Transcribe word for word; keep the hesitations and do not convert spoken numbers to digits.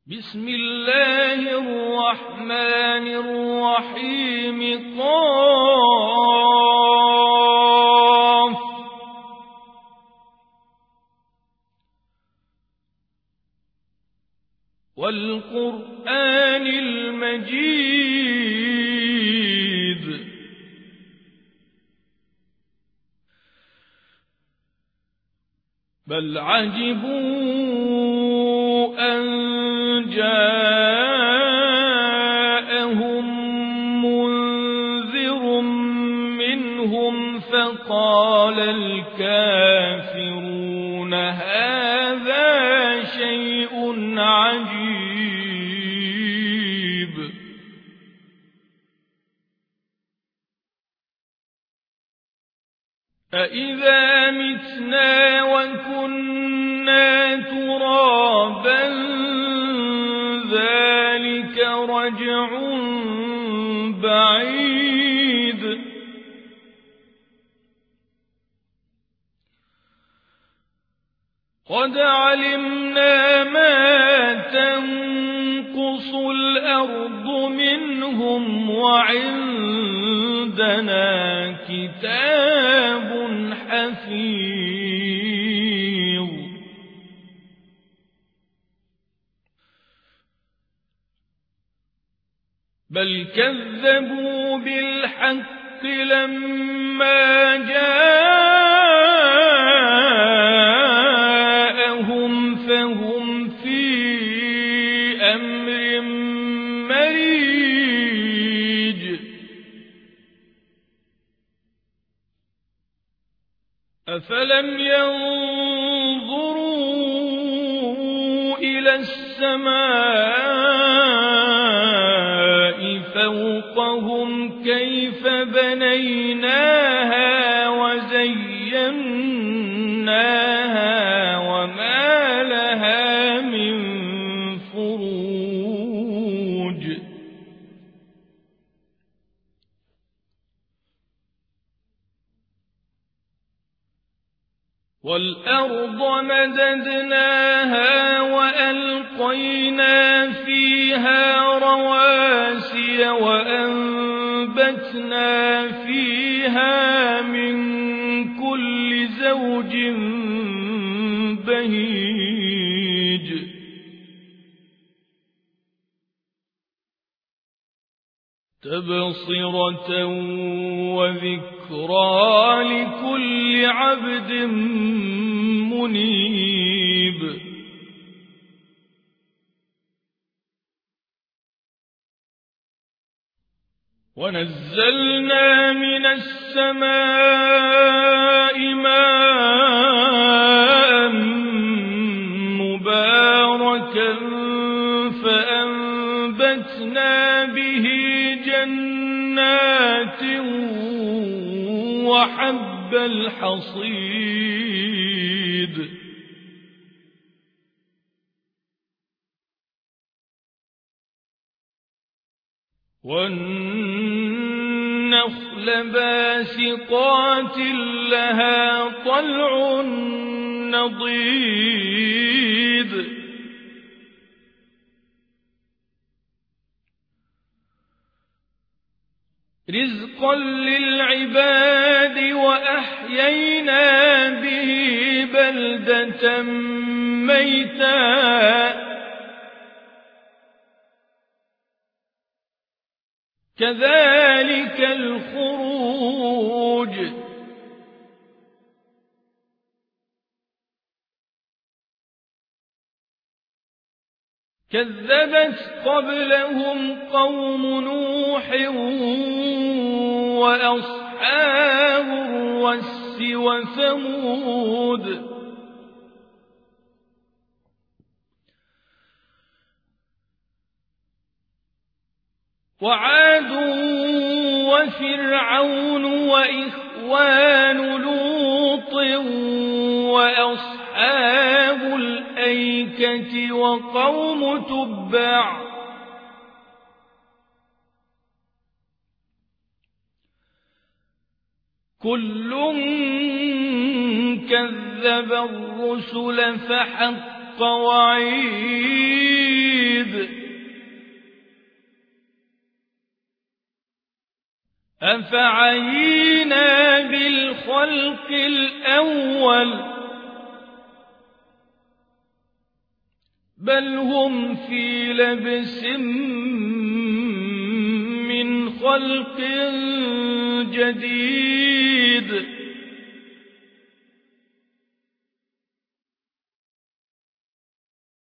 بسم الله الرحمن الرحيم قاف والقرآن المجيد بل عجبوا أن جاءهم منذر منهم فقال الكافرون هذا شيء عجيب أإذا متنا وكنا ترابا ذلك رجع بعيد قد علمنا ما تنقص الأرض منهم وعندنا كتاب حفيظ بل كذبوا بالحق لما جاءهم فهم في أمر مريج أفلم ينظروا إلى السماء فوقهم كيف بنيناها وزيناها وما لها من فروج والأرض مددناها وألقينا فيها رواسي وأنبتنا فيها من كل زوج بهيج تبصرة وذكرى لكل عبد منيب ونزلنا من السماء ماء مباركا فأنبتنا به جنات وحب الحصيد والنخل باسقات لها طلع نضيد رزقا للعباد وأحيينا به بلدة ميتا كذلك الخروج كذبت قبلهم قوم نوح وأصحاب الرس وثمود وعاد وفرعون وإخوان لوط وأصحاب الأيكة وقوم تبع كل كذب الرسل فحق وعيد أفعينا بالخلق الأول بل هم في لبس من خلق جديد